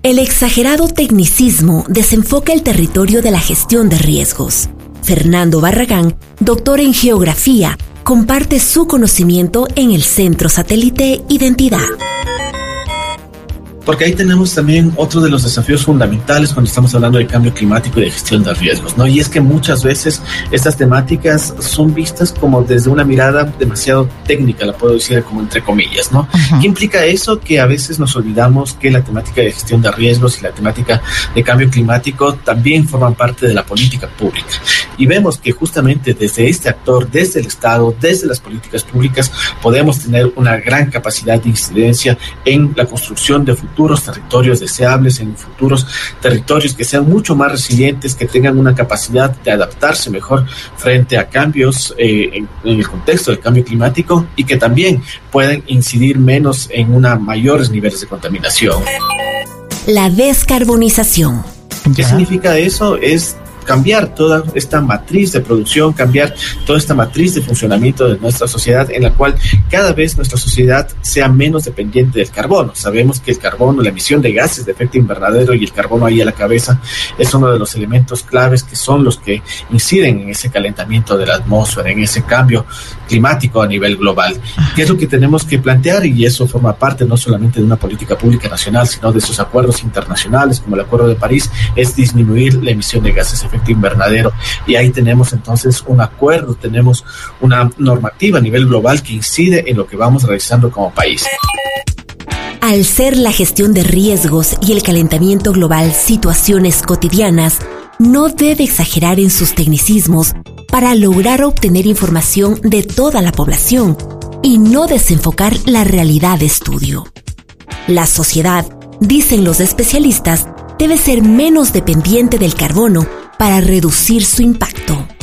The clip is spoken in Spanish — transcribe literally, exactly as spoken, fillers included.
El exagerado tecnicismo desenfoca el territorio de la gestión de riesgos. Fernando Barragán, doctor en geografía, comparte su conocimiento en el Centro Satélite Identidad. Porque ahí tenemos también otro de los desafíos fundamentales cuando estamos hablando de cambio climático y de gestión de riesgos, ¿no? Y es que muchas veces estas temáticas son vistas como desde una mirada demasiado técnica, la puedo decir como entre comillas, ¿no? Uh-huh. ¿Qué implica eso? Que a veces nos olvidamos que la temática de gestión de riesgos y la temática de cambio climático también forman parte de la política pública. Y vemos que justamente desde este actor, desde el Estado, desde las políticas públicas, podemos tener una gran capacidad de incidencia en la construcción de futuros futuros territorios deseables, en futuros territorios que sean mucho más resilientes, que tengan una capacidad de adaptarse mejor frente a cambios eh, en, en el contexto del cambio climático y que también puedan incidir menos en una mayores niveles de contaminación. La descarbonización. ¿Qué significa eso? Es cambiar toda esta matriz de producción, cambiar toda esta matriz de funcionamiento de nuestra sociedad, en la cual cada vez nuestra sociedad sea menos dependiente del carbono. Sabemos que el carbono, la emisión de gases de efecto invernadero y el carbono ahí a la cabeza es uno de los elementos claves que son los que inciden en ese calentamiento de la atmósfera, en ese cambio climático a nivel global. ¿Qué es lo que tenemos que plantear? Y eso forma parte no solamente de una política pública nacional, sino de esos acuerdos internacionales como el Acuerdo de París, es disminuir la emisión de gases de efecto invernadero, y ahí tenemos entonces un acuerdo, tenemos una normativa a nivel global que incide en lo que vamos realizando como país. Al ser la gestión de riesgos y el calentamiento global situaciones cotidianas, no debe exagerar en sus tecnicismos para lograr obtener información de toda la población y no desenfocar la realidad de estudio. La sociedad, dicen los especialistas, debe ser menos dependiente del carbono para reducir su impacto.